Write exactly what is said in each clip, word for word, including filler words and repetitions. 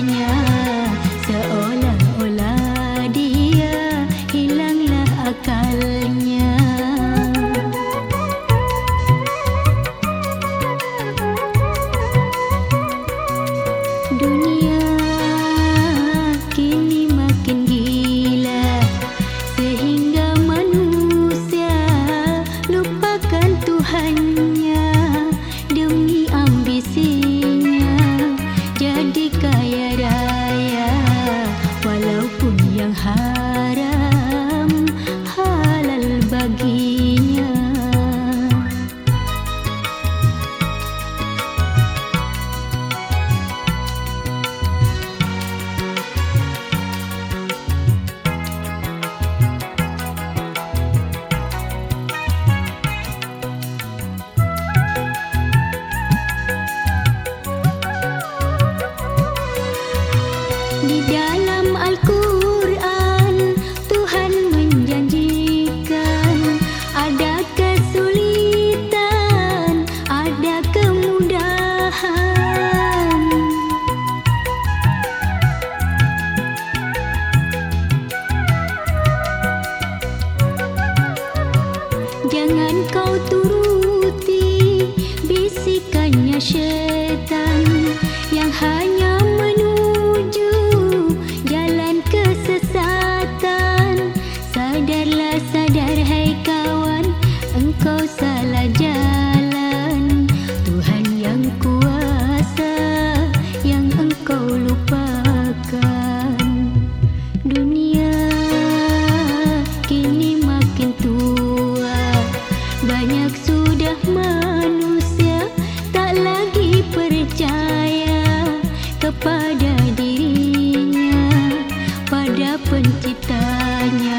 penciptanya, seolah-olah dia hilanglah akalnya. Dunia kini makin gila, sehingga manusia lupakan Tuhannya demi ambisinya jadi kaya raya, walaupun yang haram halal baginya. Di dalam Al-Quran Tuhan menjanjikan ada kesulitan, ada kemudahan. Jangan kau turuti bisikannya syaitan yang hanya menuju jalan kesesatan. Sadarlah, sadar hai kawan, engkau salah jalan. Tuhan yang kuasa yang engkau lupakan. Dunia kini makin tua, banyak sudah manusia tak lagi percaya kepada dirinya, pada penciptanya,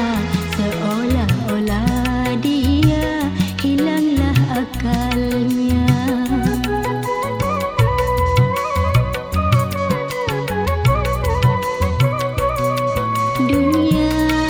seolah-olah dia hilanglah akalnya. Dunia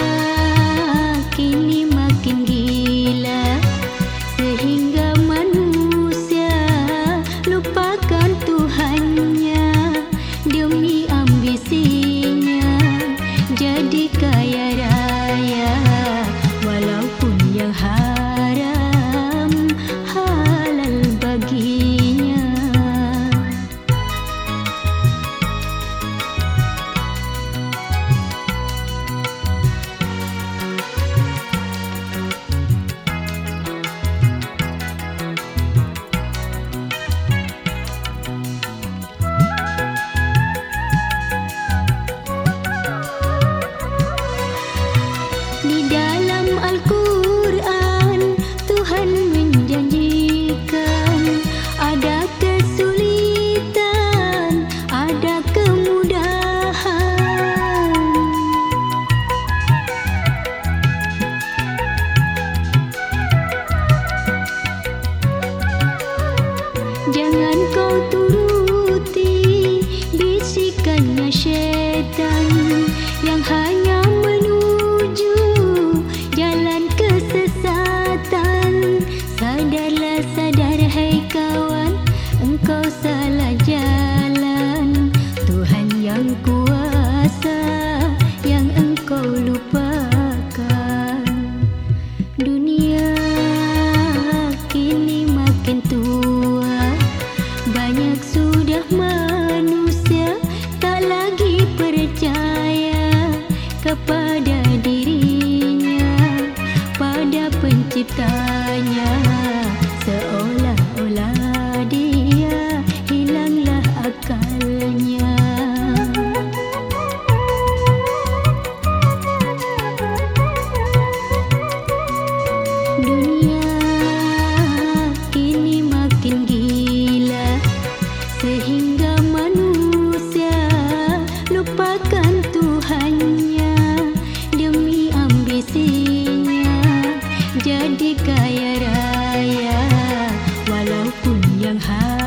kini makin gila, sehingga manusia lupakan Tuhannya demi ambisinya jadi kaya raya, walaupun yang haram halal baginya. Di dalam Al-Quran Tuhan menjanjikan ada kesulitan, ada kemudahan. Jangan kau turuti bisikannya syaitan yang hanya menuju jalan kesesatan. Sadarlah, sadar hai kawan, engkau salah jalan. Tuhan yang kuasa yang engkau lupakan. Dunia kini makin tua, banyak sudah manusia tak lagi percaya kepada dirinya, pada penciptanya, seolah-olah dia hilanglah akalnya. Dunia kini makin gila, sehingga manusia lupakan Tuhannya demi ambisinya jadi kaya raya, walaupun yang